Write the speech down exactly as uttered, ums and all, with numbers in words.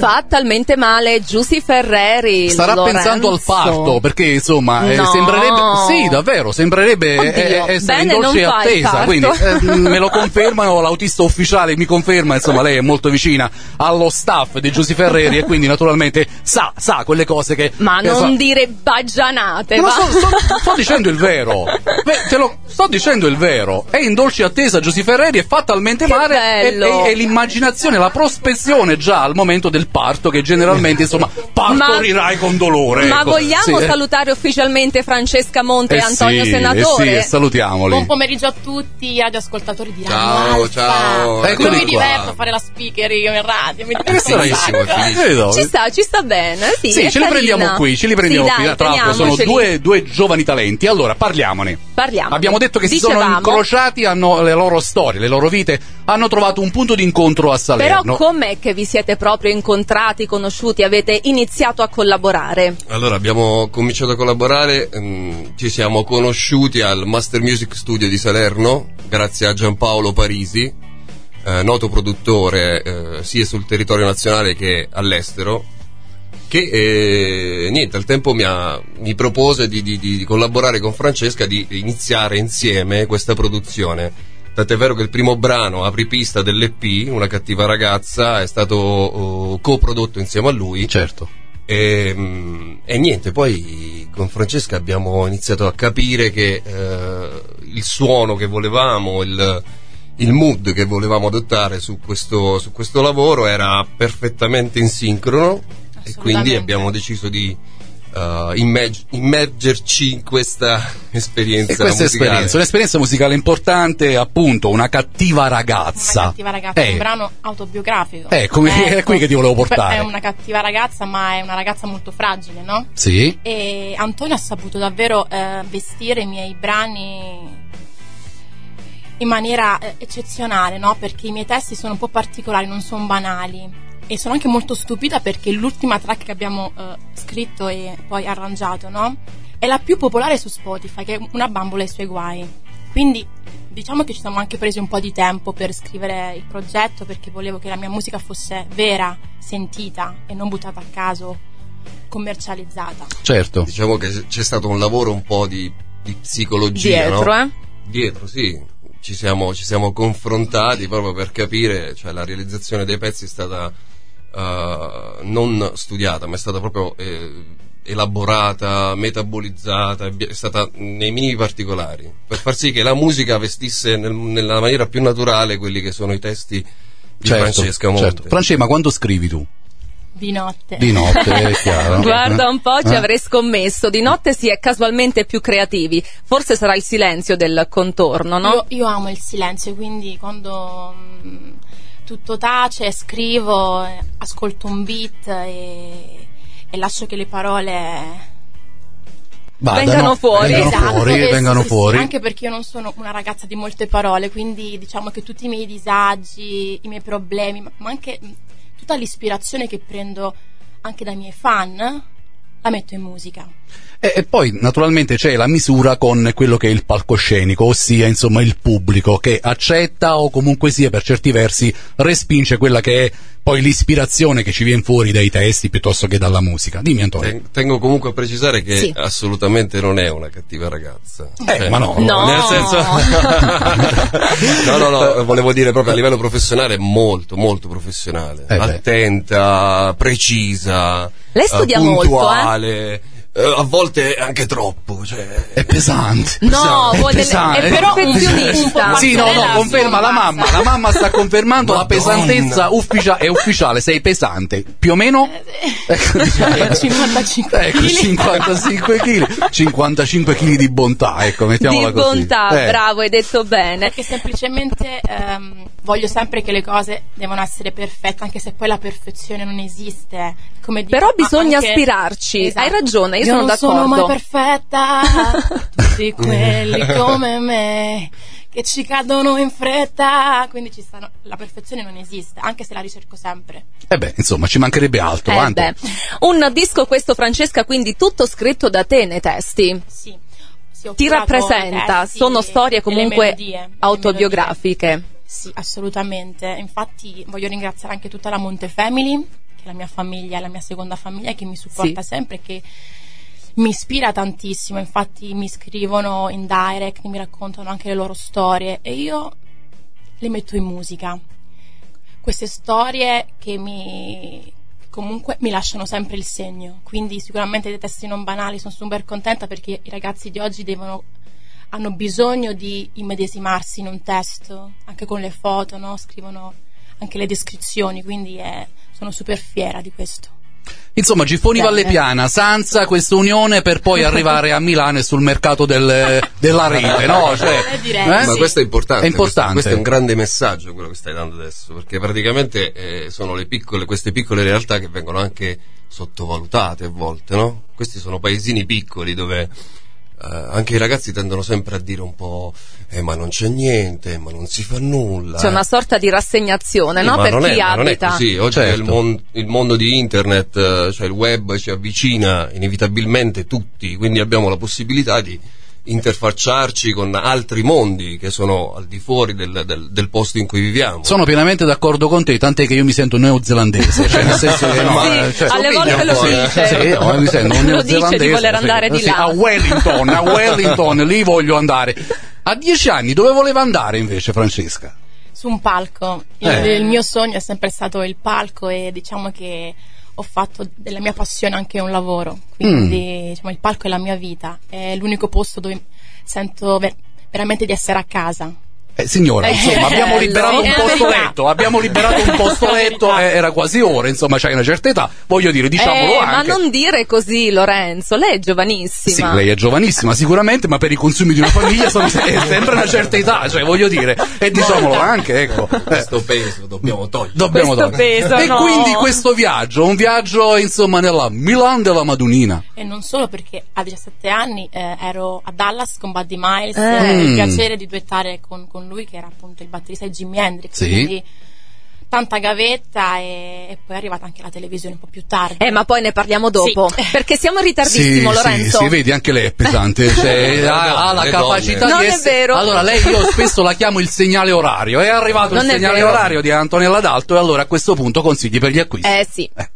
fa talmente male Giusy Ferreri. Starà Lorenzo. pensando al parto, perché insomma no. eh, sembrerebbe, sì davvero, sembrerebbe eh, essere in dolce attesa, quindi eh, me lo confermano, l'autista ufficiale mi conferma, insomma lei è molto vicina allo staff di Giusy Ferreri e quindi naturalmente sa, sa quelle cose che... Ma che non sa. dire baggianate, Ma va. sto, sto, sto dicendo il vero, Beh, te lo sto dicendo il vero, è in dolce attesa Giusy Ferreri e fa talmente Che male e, e, e l'immaginazione, la prospezione già al momento del parto, che generalmente insomma partorirai ma, con dolore. Ma ecco. vogliamo sì, salutare ufficialmente Francesca Monte eh, e Antonio sì, Senatore? Eh sì, salutiamoli. Buon pomeriggio a tutti, radioascoltatori di Radio Ciao, Alfa. ciao. Io mi qua. diverto a fare la speaker io in radio, mi Eh, diverto un sacco. Ci sta, ci sta bene. Sì, Sì, ce li prendiamo qui, ce li prendiamo sì, qui. dai, Tra l'altro sono due, due giovani talenti. Allora, parliamone. Parliamo. Abbiamo detto che Dicevamo, si sono incrociati, hanno le loro storie, le loro vite, hanno trovato un punto di incontro a Salerno. Però com'è che vi siete proprio incontrati, conosciuti, avete iniziato a collaborare? Allora, abbiamo cominciato a collaborare, ehm, ci siamo conosciuti al Master Music Studio di Salerno, grazie a Giampaolo Parisi, eh, noto produttore eh, sia sul territorio nazionale che all'estero, che eh, niente, al tempo mi, ha, mi propose di, di, di collaborare con Francesca, di iniziare insieme questa produzione. Tant'è vero che il primo brano, apripista dell'E P, Una cattiva ragazza, è stato oh, coprodotto insieme a lui. Certo. E, e niente, poi con Francesca abbiamo iniziato a capire che eh, il suono che volevamo, il, il mood che volevamo adottare su questo, su questo lavoro era perfettamente in sincrono, e quindi abbiamo deciso di uh, immerg- immergerci in questa esperienza e questa musicale. esperienza, un'esperienza musicale importante, appunto, Una cattiva ragazza. Una cattiva ragazza, eh. è un brano autobiografico. Eh, come, ecco. È qui che ti volevo portare. È una cattiva ragazza, ma è una ragazza molto fragile, no? Sì. E Antonio ha saputo davvero eh, vestire i miei brani in maniera eh, eccezionale, no? Perché i miei testi sono un po' particolari, non sono banali. E sono anche molto stupita perché l'ultima track che abbiamo eh, scritto e poi arrangiato, no? È la più popolare su Spotify, che è Una bambola e i suoi guai. Quindi diciamo che ci siamo anche presi un po' di tempo per scrivere il progetto, perché volevo che la mia musica fosse vera, sentita e non buttata a caso, commercializzata. Certo. Diciamo che c'è stato un lavoro un po' di, di psicologia, dietro, no? eh? Dietro, sì. Ci siamo, ci siamo confrontati proprio per capire, cioè la realizzazione dei pezzi è stata uh, non studiata, ma è stata proprio eh, elaborata, metabolizzata, è stata nei minimi particolari, per far sì che la musica vestisse nel, nella maniera più naturale quelli che sono i testi di certo, Francesca Monte. Certo. Francesca, ma quando scrivi tu? Di notte. Di notte, è chiaro. Guarda un po', ci eh? avrei scommesso. Di notte si è casualmente più creativi. Forse sarà il silenzio del contorno, no? Io, io amo il silenzio, quindi quando mh, tutto tace, scrivo, eh, ascolto un beat e, e lascio che le parole Vadano, vengano fuori. vengano esatto, fuori, eh, vengano sì, fuori. sì, anche perché io non sono una ragazza di molte parole, quindi diciamo che tutti i miei disagi, i miei problemi, ma, ma anche mh, tutta l'ispirazione che prendo anche dai miei fan la metto in musica. E, e poi naturalmente c'è la misura con quello che è il palcoscenico, ossia insomma il pubblico che accetta o comunque sia per certi versi respinge quella che è poi l'ispirazione che ci viene fuori dai testi piuttosto che dalla musica. Dimmi Antonio. Tengo comunque a precisare che sì. assolutamente non è una cattiva ragazza. Eh, cioè, ma no, no. Nel senso no, no, no, volevo dire proprio a livello professionale molto, molto professionale. Eh attenta, precisa, Lei studia uh, puntuale. molto, eh? Uh, a volte anche troppo, cioè È pesante. No, è vuole- pesante. è però perfezionista. Sì, no, no, conferma la mamma. La mamma sta confermando la Madonna. pesantezza ufficia- è ufficiale. Sei pesante. Più o meno? Ecco, cinquantacinque ecco, chili. cinquantacinque chili. cinquantacinque chili di bontà, ecco, mettiamola Di così. bontà, Eh. bravo, hai detto bene. Perché semplicemente ehm, voglio sempre che le cose devono essere perfette, anche se poi la perfezione non esiste. Come dico, Però bisogna anche- aspirarci. Esatto. Hai ragione, io, Io sono non d'accordo. sono mai perfetta, tutti quelli come me che ci cadono in fretta, quindi ci stanno, la perfezione non esiste, anche se la ricerco sempre. Eh beh, insomma, ci mancherebbe altro. Eh Anto. beh. Un disco questo, Francesca, quindi tutto scritto da te nei testi. Sì, sì, ho Ti curato rappresenta, i testi sono storie e le comunque melodie, le autobiografiche. melodie. Sì, assolutamente. Infatti voglio ringraziare anche tutta la Monte Family, che la mia famiglia è la mia seconda famiglia, che mi supporta sì. sempre, che mi ispira tantissimo. Infatti mi scrivono in direct, mi raccontano anche le loro storie e io le metto in musica. Queste storie che mi comunque mi lasciano sempre il segno, quindi sicuramente dei testi non banali, sono super contenta perché i ragazzi di oggi devono hanno bisogno di immedesimarsi in un testo, anche con le foto, no? Scrivono anche le descrizioni, quindi è, sono super fiera di questo. Insomma, Giffoni Valle Piana, Sanza, questa unione per poi arrivare a Milano e sul mercato del, della rete, no? Cioè, eh, direi, eh? Ma sì. questo è importante, è importante. Questo, questo è un grande messaggio quello che stai dando adesso, perché praticamente eh, sono le piccole, queste piccole realtà che vengono anche sottovalutate a volte, no? Questi sono paesini piccoli dove Uh, anche i ragazzi tendono sempre a dire un po' eh, ma non c'è niente, ma non si fa nulla. C'è eh. una sorta di rassegnazione, Sì, no? ma Per non chi è, ma non è abita. così. Oggi Certo. il, mon- il mondo di internet, uh, cioè il web ci avvicina inevitabilmente tutti, quindi abbiamo la possibilità di interfacciarci con altri mondi che sono al di fuori del, del, del posto in cui viviamo. Sono pienamente d'accordo con te, tant'è che io mi sento neozelandese, cioè nel senso che no, Sì, cioè, alle volte lo sì, dice. sì, no, mi sento un Lo dice neozelandese, di voler andare sì, di sì, là. a Wellington, a Wellington, lì voglio andare. A dieci anni dove voleva andare invece Francesca? Su un palco. Il, Eh. il mio sogno è sempre stato il palco e diciamo che ho fatto della mia passione anche un lavoro, quindi diciamo, il palco è la mia vita, è l'unico posto dove sento ver- veramente di essere a casa. Eh, signora, Eh, insomma, abbiamo bello. liberato un È la posto verità. letto, abbiamo liberato un posto È la letto, verità. eh, era quasi ora, insomma, c'hai una certa età, voglio dire, diciamolo Eh, anche. ma non dire così, Lorenzo, lei è giovanissima. Sì, lei è giovanissima sicuramente, ma per i consumi di una famiglia sono se- è sempre una certa età, cioè voglio dire, e diciamolo anche, ecco. Eh, Questo peso dobbiamo togliere. dobbiamo Questo togliere. peso, E no. quindi questo viaggio, un viaggio insomma nella Milan della Madonnina. E non solo, perché a diciassette anni eh, ero a Dallas con Buddy Miles, Eh. eh, il Mm. piacere di duettare con, con lui, che era appunto il batterista di Jimi Hendrix, Sì. quindi tanta gavetta e, e poi è arrivata anche la televisione un po' più tardi. Eh, ma poi ne parliamo dopo, Sì. perché siamo in ritardissimo, sì, Lorenzo. Sì, sì, vedi, anche lei è pesante, cioè, ha, ha la Le capacità donne. di Non è essere... vero. Allora, lei io spesso la chiamo il segnale orario, è arrivato Non il è segnale vero. orario di Antonella D'Alto e allora a questo punto consigli per gli acquisti. Eh sì. Eh.